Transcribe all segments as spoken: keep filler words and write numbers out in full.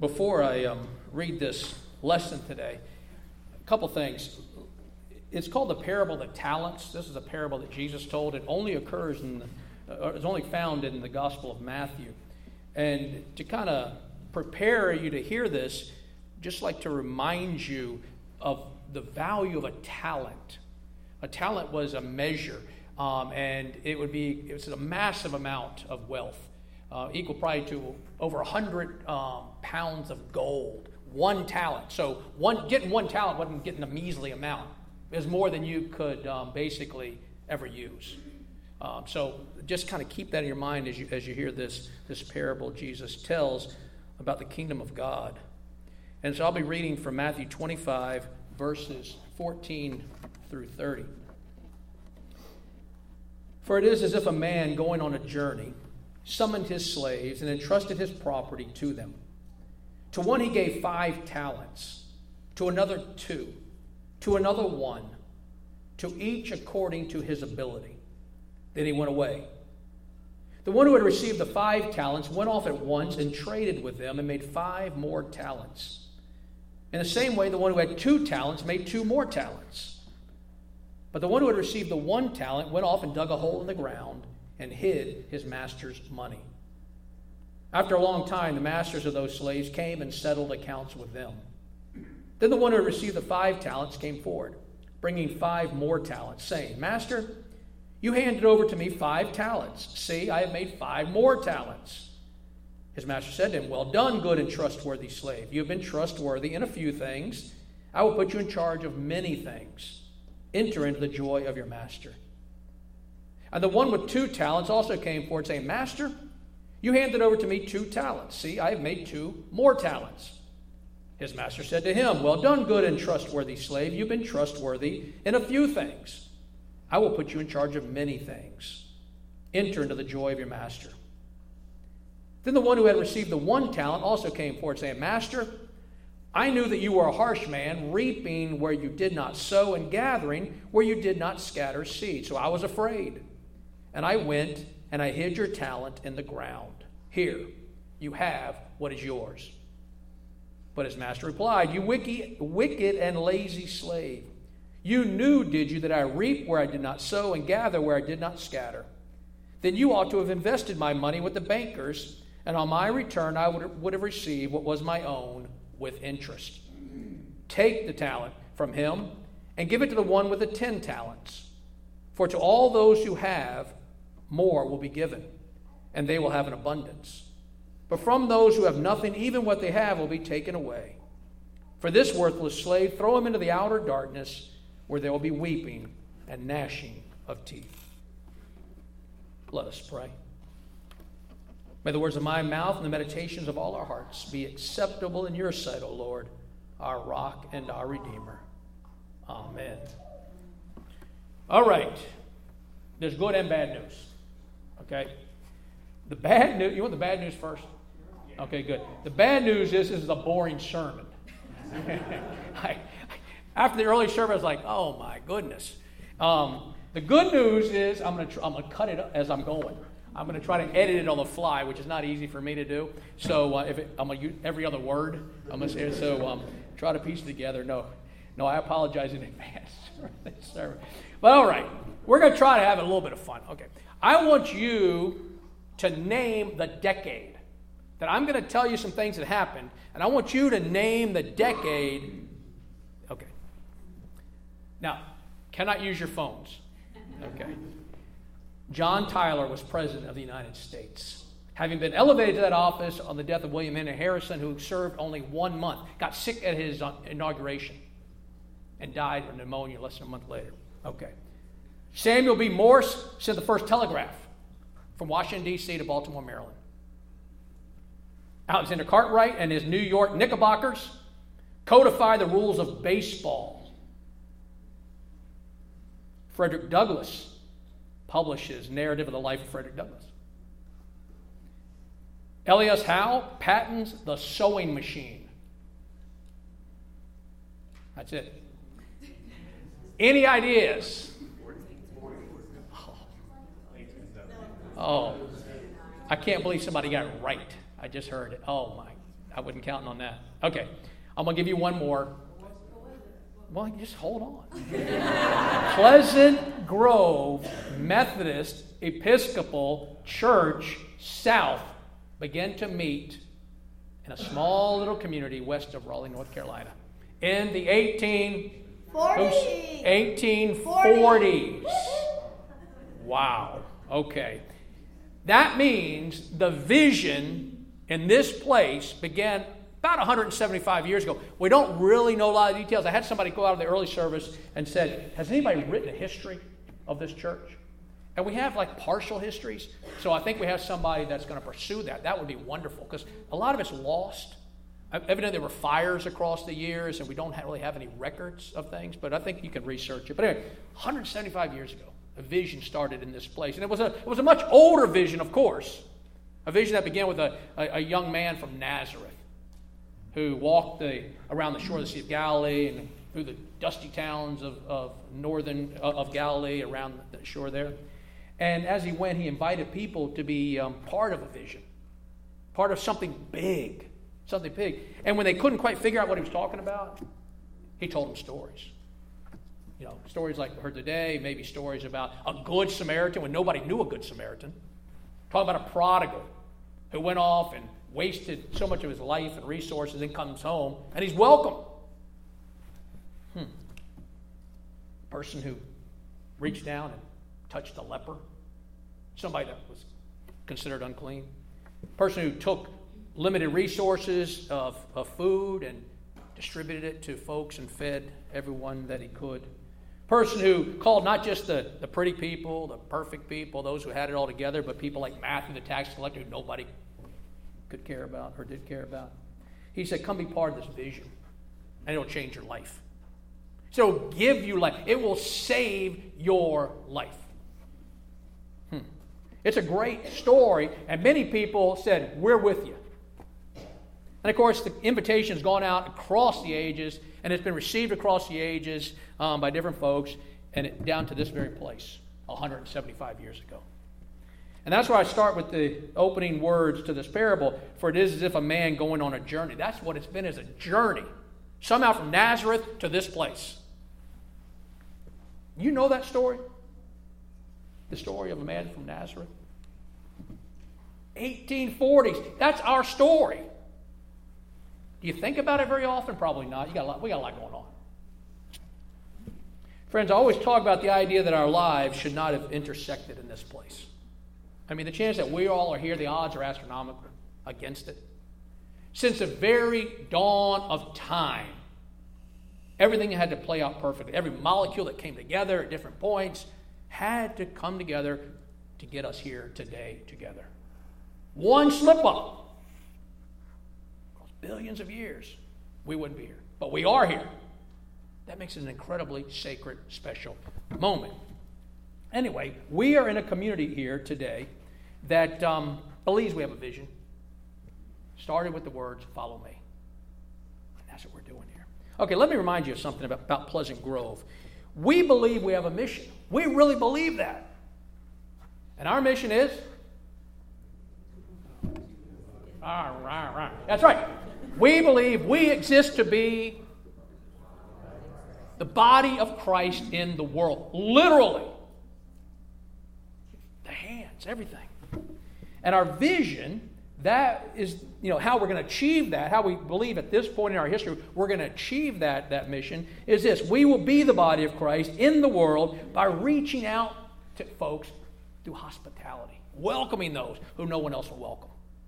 Before I um, read this lesson today, a couple things. It's called the parable of the talents. This is a parable that Jesus told. It only occurs in, the, uh, it's only found in the Gospel of Matthew. And to kind of prepare you to hear this, just like to remind you of the value of a talent. A talent was a measure, um, and it would be it was a massive amount of wealth. Uh, equal probably to over one hundred um, pounds of gold. One talent. So one getting one talent wasn't getting a measly amount. It was more than you could um, basically ever use. Um, so just kind of keep that in your mind as you as you hear this, this parable Jesus tells about the kingdom of God. And so I'll be reading from Matthew twenty-five, verses fourteen through thirty. For it is as if a man going on a journey summoned his slaves and entrusted his property to them. To one he gave five talents, to another two, to another one, to each according to his ability. Then he went away. The one who had received the five talents went off at once and traded with them and made five more talents. In the same way, the one who had two talents made two more talents. But the one who had received the one talent went off and dug a hole in the ground and hid his master's money. After a long time, the masters of those slaves came and settled accounts with them. Then the one who had received the five talents came forward, bringing five more talents, saying, Master, you handed over to me five talents. See, I have made five more talents. His master said to him, Well done, good and trustworthy slave. You have been trustworthy in a few things. I will put you in charge of many things. Enter into the joy of your master. And the one with two talents also came forward, saying, Master, you handed over to me two talents. See, I have made two more talents. His master said to him, Well done, good and trustworthy slave. You've been trustworthy in a few things. I will put you in charge of many things. Enter into the joy of your master. Then the one who had received the one talent also came forward, saying, Master, I knew that you were a harsh man, reaping where you did not sow and gathering where you did not scatter seed. So I was afraid. And I went and I hid your talent in the ground. Here, you have what is yours. But his master replied, You wicked, wicked and lazy slave. You knew, did you, that I reap where I did not sow and gather where I did not scatter? Then you ought to have invested my money with the bankers, and on my return I would, would have received what was my own with interest. Take the talent from him and give it to the one with the ten talents. For to all those who have, more will be given, and they will have an abundance. But from those who have nothing, even what they have will be taken away. For this worthless slave, throw him into the outer darkness, where there will be weeping and gnashing of teeth. Let us pray. May the words of my mouth and the meditations of all our hearts be acceptable in your sight, O Lord, our rock and our Redeemer. Amen. All right. There's good and bad news. Okay? The bad news, you want the bad news first? Okay, good. The bad news is this is a boring sermon. I, after the early service, I was like, oh my goodness. Um, the good news is I'm going to I'm going to cut it as I'm going. I'm going to try to edit it on the fly, which is not easy for me to do. So uh, if it, I'm going to use every other word. I'm going to say so. Um, try to piece it together. No, no, I apologize in advance for this sermon. But all right, we're going to try to have a little bit of fun. Okay, I want you to name the decade. That I'm going to tell you some things that happened, and I want you to name the decade. Okay. Now, cannot use your phones. Okay. John Tyler was president of the United States. Having been elevated to that office on the death of William Henry Harrison, who served only one month, got sick at his inauguration, and died of pneumonia less than a month later. Okay. Samuel B. Morse sent the first telegraph from Washington, D C to Baltimore, Maryland. Alexander Cartwright and his New York Knickerbockers codified the rules of baseball. Frederick Douglass publishes Narrative of the Life of Frederick Douglass. Elias Howe patents the sewing machine. That's it. Any ideas? Oh, I can't believe somebody got it right. I just heard it. Oh, my. I wasn't counting on that. Okay, I'm going to give you one more. Well, just hold on. Pleasant Grove Methodist Episcopal Church South began to meet in a small little community west of Raleigh, North Carolina in the eighteen forties. Wow. Okay. That means the vision in this place began about one hundred seventy-five years ago. We don't really know a lot of details. I had somebody go out of the early service and said, has anybody written a history of this church? And we have like partial histories. So I think we have somebody that's going to pursue that. That would be wonderful because a lot of it's lost. Evidently there were fires across the years and we don't have, really have any records of things, but I think you can research it. But anyway, one hundred seventy-five years ago, a vision started in this place. And it was a, it was a much older vision, of course. A vision that began with a, a, a young man from Nazareth who walked the, around the shore of the Sea of Galilee and through the dusty towns of, of northern of Galilee around the shore there. And as he went, he invited people to be um, part of a vision, part of something big, something big. And when they couldn't quite figure out what he was talking about, he told them stories. You know, stories like we heard today, maybe stories about a good Samaritan when nobody knew a good Samaritan. Talk about a prodigal who went off and wasted so much of his life and resources and comes home, and he's welcome. Hmm. Person who reached down and touched a leper. Somebody that was considered unclean. Person who took limited resources of, of food and distributed it to folks and fed everyone that he could. Person who called not just the, the pretty people, the perfect people, those who had it all together, but people like Matthew the tax collector who nobody could care about or did care about. He said, come be part of this vision and it'll change your life. So it'll give you life. It will save your life. Hmm. It's a great story, and many people said, we're with you. And of course, the invitation has gone out across the ages, and it's been received across the ages um, by different folks, and it, down to this very place, one hundred seventy-five years ago. And that's why I start with the opening words to this parable, for it is as if a man going on a journey. That's what it's been, as a journey. Somehow from Nazareth to this place. You know that story? The story of a man from Nazareth? eighteen forties. That's our story. Do you think about it very often? Probably not. You got a lot, we got a lot going on. Friends, I always talk about the idea that our lives should not have intersected in this place. I mean, the chance that we all are here, the odds are astronomical against it. Since the very dawn of time, everything had to play out perfectly. Every molecule that came together at different points had to come together to get us here today together. One slip up. Billions of years, we wouldn't be here. But we are here. That makes it an incredibly sacred, special moment. Anyway, we are in a community here today that um, believes we have a vision. Started with the words, follow me. And that's what we're doing here. Okay, let me remind you of something about, about Pleasant Grove. We believe we have a mission. We really believe that. And our mission is? Ah, rah, rah. That's right. We believe we exist to be the body of Christ in the world. Literally. The hands, everything. And our vision, that is, you know, how we're going to achieve that, how we believe at this point in our history we're going to achieve that, that mission, is this. We will be the body of Christ in the world by reaching out to folks through hospitality, welcoming those who no one else will welcome.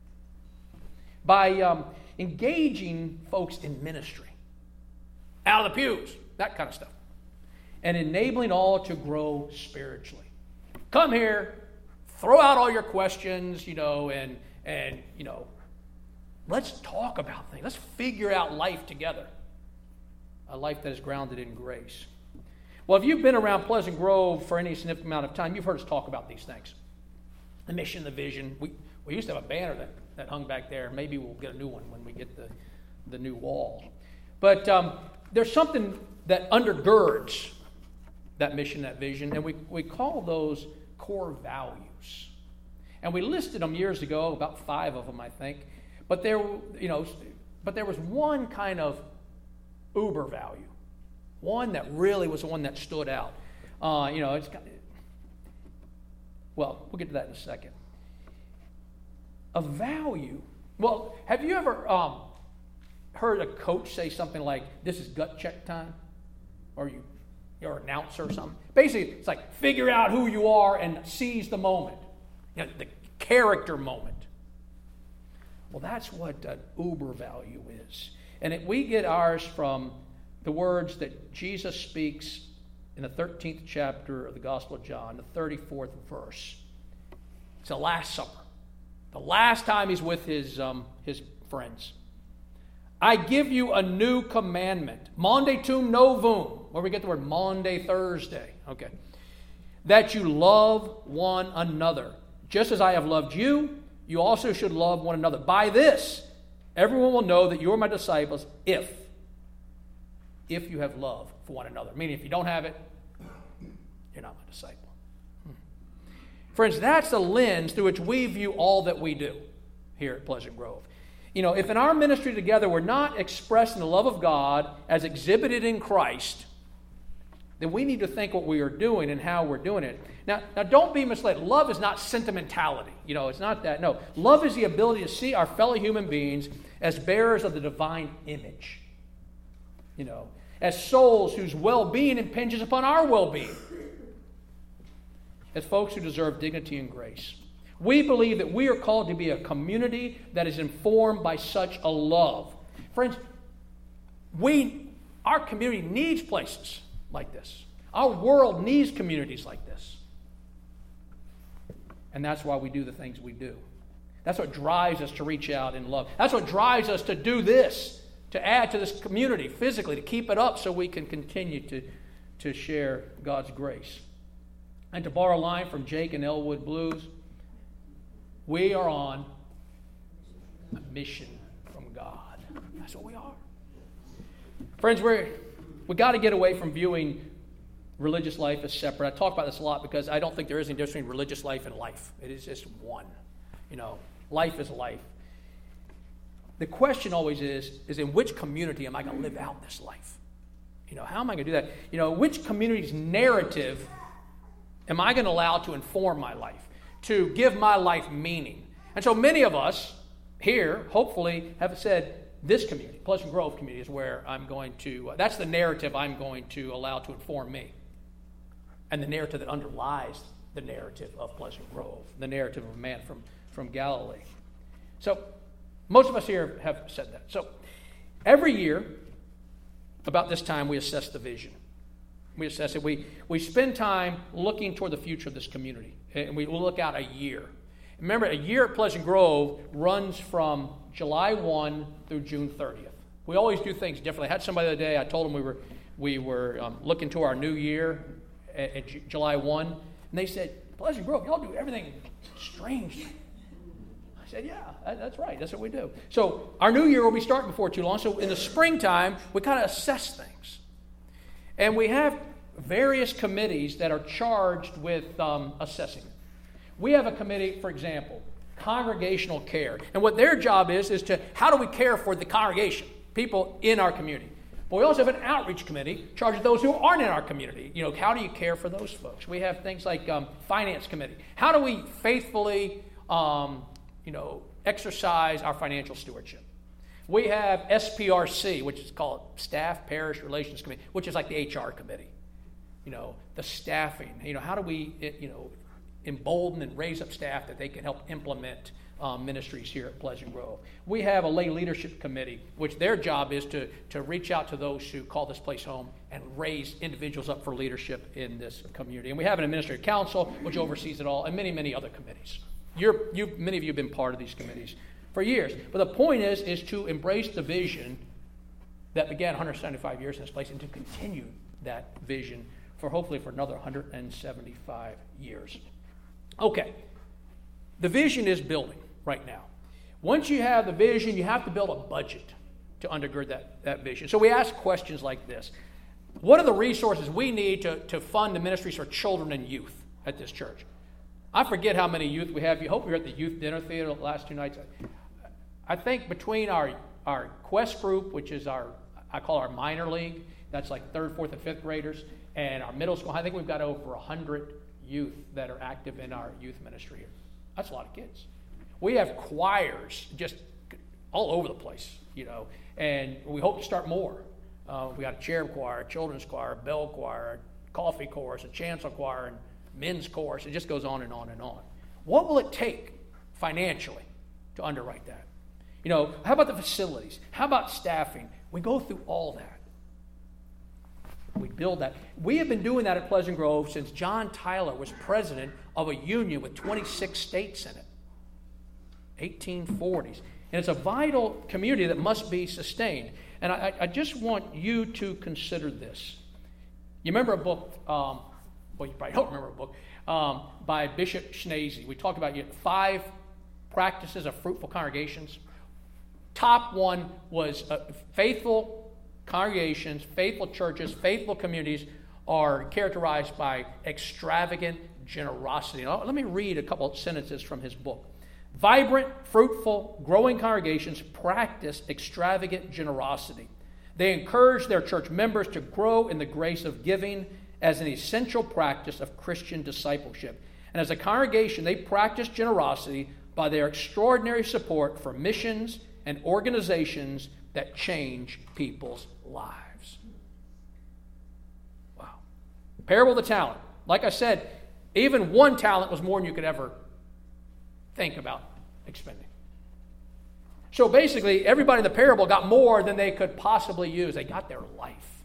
By um, engaging folks in ministry, out of the pews, that kind of stuff, and enabling all to grow spiritually. Come here, throw out all your questions, you know, and and you know, let's talk about things. Let's figure out life together, a life that is grounded in grace. Well, if you've been around Pleasant Grove for any significant amount of time, you've heard us talk about these things: the mission, the vision. We we used to have a banner that. that hung back there. Maybe we'll get a new one when we get the, the new wall. But um, there's something that undergirds that mission, that vision, and we, we call those core values. And we listed them years ago, about five of them, I think. But there, you know, but there was one kind of uber value, one that really was the one that stood out. Uh, you know, it's well, we'll get to that in a second. A value. Well, have you ever um, heard a coach say something like, "This is gut check time," or you, you're an announcer or something? Basically, it's like figure out who you are and seize the moment, you know, the character moment. Well, that's what an uber value is. And it, we get ours from the words that Jesus speaks in the thirteenth chapter of the Gospel of John, the thirty-fourth verse. It's the Last Supper. The last time he's with his, um, his friends. I give you a new commandment. Maunde tum novum. Where we get the word Maundy Thursday. Okay. That you love one another. Just as I have loved you, you also should love one another. By this, everyone will know that you are my disciples if, if you have love for one another. Meaning, if you don't have it, you're not my disciple. Hmm. Friends, that's the lens through which we view all that we do here at Pleasant Grove. You know, if in our ministry together we're not expressing the love of God as exhibited in Christ, then we need to think what we are doing and how we're doing it. Now, now don't be misled. Love is not sentimentality. You know, it's not that. No, love is the ability to see our fellow human beings as bearers of the divine image. You know, as souls whose well-being impinges upon our well-being. As folks who deserve dignity and grace. We believe that we are called to be a community that is informed by such a love. Friends, we, our community needs places like this. Our world needs communities like this. And that's why we do the things we do. That's what drives us to reach out in love. That's what drives us to do this, to add to this community physically, to keep it up so we can continue to, to share God's grace. And to borrow a line from Jake and Elwood Blues, we are on a mission from God. That's what we are. Friends, we're, we got to get away from viewing religious life as separate. I talk about this a lot because I don't think there is any difference between religious life and life. It is just one. You know, life is life. The question always is, is in which community am I going to live out this life? You know, how am I going to do that? You know, which community's narrative am I going to allow to inform my life, to give my life meaning? And so many of us here, hopefully, have said, this community, Pleasant Grove community, is where I'm going to, uh, that's the narrative I'm going to allow to inform me. And the narrative that underlies the narrative of Pleasant Grove, the narrative of a man from, from Galilee. So, most of us here have said that. So, every year, about this time, we assess the vision. We assess it. We, we spend time looking toward the future of this community. And we look out a year. Remember, a year at Pleasant Grove runs from July first through June thirtieth. We always do things differently. I had somebody the other day, I told them we were, we were um, looking to our new year at, at J- July first. And they said, Pleasant Grove, y'all do everything strange. I said, yeah, that, that's right. That's what we do. So our new year will be starting before too long. So in the springtime, we kind of assess things. And we have various committees that are charged with um, assessing. We have a committee, for example, congregational care. And what their job is, is to, how do we care for the congregation, people in our community? But we also have an outreach committee charged with those who aren't in our community. You know, how do you care for those folks? We have things like um, finance committee. How do we faithfully, um, you know, exercise our financial stewardship? We have S P R C, which is called Staff Parish Relations Committee, which is like the H R committee. You know, the staffing. You know, how do we, you know, embolden and raise up staff that they can help implement um, ministries here at Pleasant Grove. We have a lay leadership committee, which their job is to, to reach out to those who call this place home and raise individuals up for leadership in this community. And we have an administrative council, which oversees it all, and many, many other committees. You're, you, many of you have been part of these committees for years. But the point is, is to embrace the vision that began one hundred seventy-five years in this place and to continue that vision for hopefully for another one hundred seventy-five years. Okay, the vision is building right now. Once you have the vision, you have to build a budget to undergird that, that vision. So we ask questions like this. What are the resources we need to, to fund the ministries for children and youth at this church? I forget how many youth we have. You hope we were at the youth dinner theater the last two nights. I think between our, our Quest group, which is our, I call our minor league, that's like third, fourth, and fifth graders, and our middle school, I think we've got over one hundred youth that are active in our youth ministry here. That's a lot of kids. We have choirs just all over the place, you know, and we hope to start more. Uh, we got a cherub choir, a children's choir, a bell choir, a coffee chorus, a chancel choir, and men's chorus. It just goes on and on and on. What will it take financially to underwrite that? You know, how about the facilities? How about staffing? We go through all that. We build that. We have been doing that at Pleasant Grove since John Tyler was president of a union with twenty-six states in it. eighteen forties. And it's a vital community that must be sustained. And I, I just want you to consider this. You remember a book, um, well, you probably don't remember a book, um, by Bishop Schnase. We talked about five practices of fruitful congregations. Top one was uh, faithful congregations, faithful churches, faithful communities are characterized by extravagant generosity. Now, let me read a couple of sentences from his book. Vibrant, fruitful, growing congregations practice extravagant generosity. They encourage their church members to grow in the grace of giving as an essential practice of Christian discipleship. And as a congregation, they practice generosity by their extraordinary support for missions and organizations that change people's lives. Wow. Parable of the talent. Like I said, even one talent was more than you could ever think about expending. So basically, everybody in the parable got more than they could possibly use. They got their life.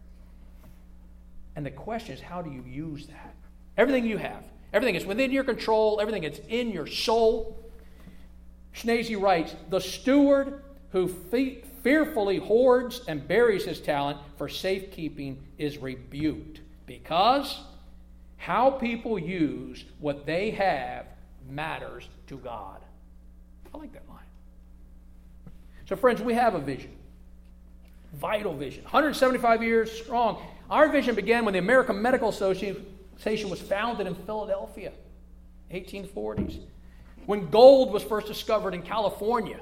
And the question is, how do you use that? Everything you have, everything is within your control, everything is in your soul. Schnase writes, the steward who fe- fearfully hoards and buries his talent for safekeeping is rebuked, because how people use what they have matters to God. I like that line. So friends, we have a vision. Vital vision. one hundred seventy-five years strong. Our vision began when the American Medical Association was founded in Philadelphia, eighteen forties. When gold was first discovered in California.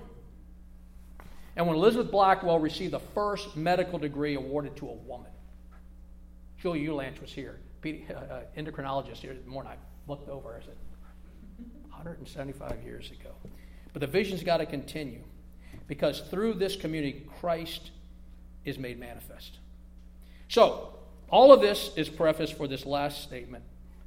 And when Elizabeth Blackwell received the first medical degree awarded to a woman. Julia Eulanch was here, uh, endocrinologist here this morning. I looked over, I said, one hundred seventy-five years ago. But the vision's got to continue, because through this community, Christ is made manifest. So, all of this is preface for this last statement.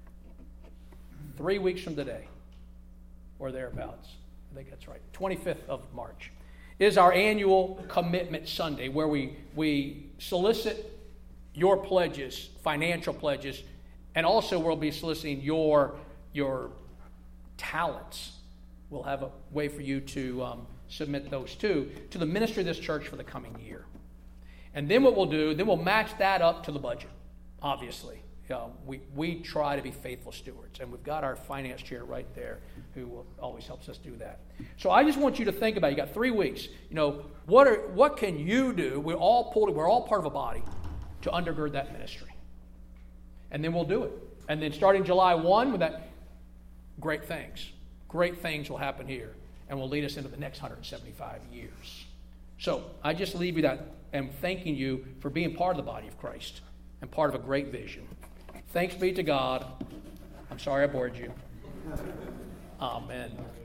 Three weeks from today, or thereabouts, I think that's right, twenty-fifth of March, is our annual Commitment Sunday, where we, we solicit your pledges, financial pledges, and also we'll be soliciting your, your talents. We'll have a way for you to um, submit those too, to the ministry of this church for the coming year. And then what we'll do, then we'll match that up to the budget, obviously. Uh, we, we try to be faithful stewards, and we've got our finance chair right there who will, always helps us do that. So I just want you to think about it. You got three weeks. You know, what are what can you do? We're all pulled, we're all part of a body to undergird that ministry. And then we'll do it. And then starting July first, with that, great things. Great things will happen here and will lead us into the next one hundred seventy-five years. So I just leave you that and thanking you for being part of the body of Christ and part of a great vision. Thanks be to God. I'm sorry I bored you. Amen.